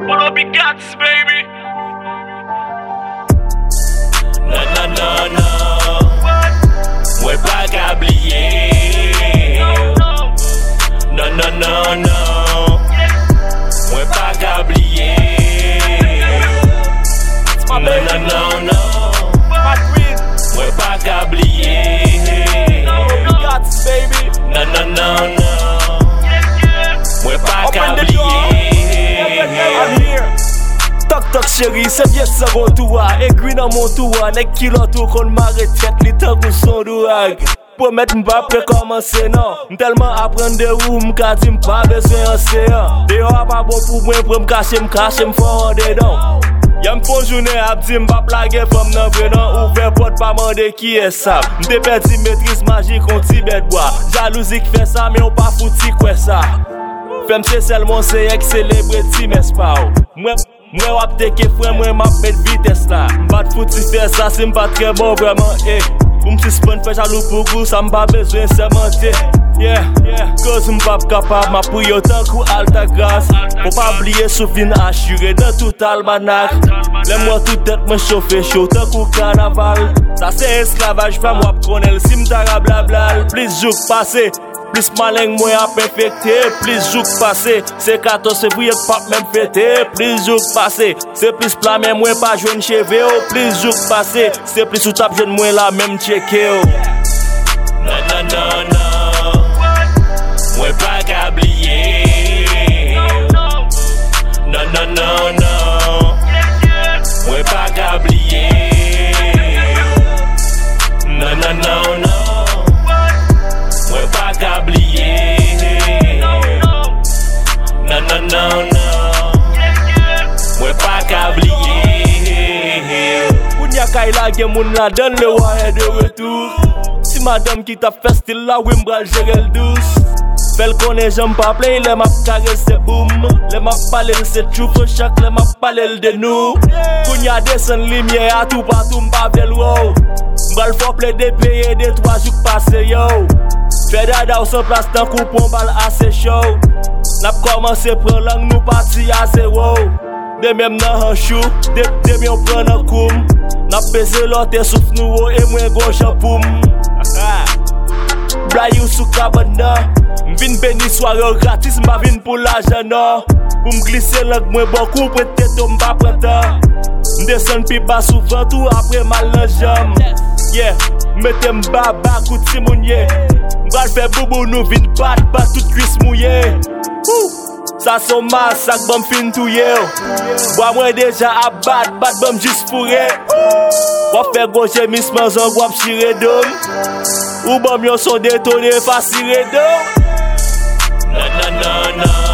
Polo big cats, baby. Non. Mwen pa ka bliye. Non. Mwen pa ka bliye. Non. Mwen pa ka bliye. Non. Mwen pa ka bliye. Tok chéri, se viet sa rotoua. Ekwi nan mon toua. Nek ki lotou kon mare tèt li tan kou son douag. Promet m'pa prekomanse nan. M'telman apren de ou m'ka di m'pa bezwen anse an. Deyo a pa bon pou mwen pre m'kache m'fon an dedan. Y'a m'fon jounen ap di m'pa plage fòm nan vrenan. Ouver pot pa mande ki e sa. M'de perdi maîtrise magique on ti bet bois. Jalousie ki fè sa mais on pa fouti kwe sa. Fèm se sel mon se yek celebrity mes pa ou. Mwen wap teke fwen mwen map met vites la. M'bat fouti fè sa si m'bat tre bon vreman Pou m'suspend fè jalou pou gou sa m'pa bezwen semente. Cause m'pap kapab ma pou yo tan kou alta gras. Faut pa bliye souvin assuré de tout almanak. Lè mwen tout tèt mwen chofe chou tan kou karnaval. Sa se esklavaj fèm wap konel si m'tara blablal. Plis jouk pase Plus maleng mwen ap infekte, plus jouk pase. Se 14 février pap men fete, plus jouk pase. Se plus pla men mwen pa jwen cheve o, plus jouk pase. Se plus ou tap jwen mwen la men cheke o. Non. Mwen pa ka bliye. Non. Mwen pa ka bliye. Non. Mwen pa ka bliye. Non. Mwen pa ka bliye. Kounya kay la gen moun la den le waye de retour. Si madame ki tap fè stil la wim bral jere l douce. Fel konen jam pa play, le map karese boom. Le map palel se troupe chak, le map palel de nou. Kounya desen limye a tout patou mpa vel wow. Mbral fò ple de peye de 3 jouk pase yo. Fè dada ou se plas tan koupon bal ase show. Nap komanse pren lang nou pati a zero. Demem nan hanchou, demyon pren nan koum. Nap beze lote souf nou o e mwen gonjan poum. Blayou sou kabana. M'vin beni soare gratis, m'a vin pou l'ajan nan. Pou m'glisse lang mwen bokou prete to m'ba preta. M'desen pi ba soufan tou apre mal nan jam. Mette m'ba kouti mounye. M'bral fè boubou nou vin bat tout kuis mouye. Sa son masak bam fin touye. Boa mwen deja a bat bam jis foure. Wap fè goje misman zang wap chire dom. Ou bam yon son detone fasire dom. Non.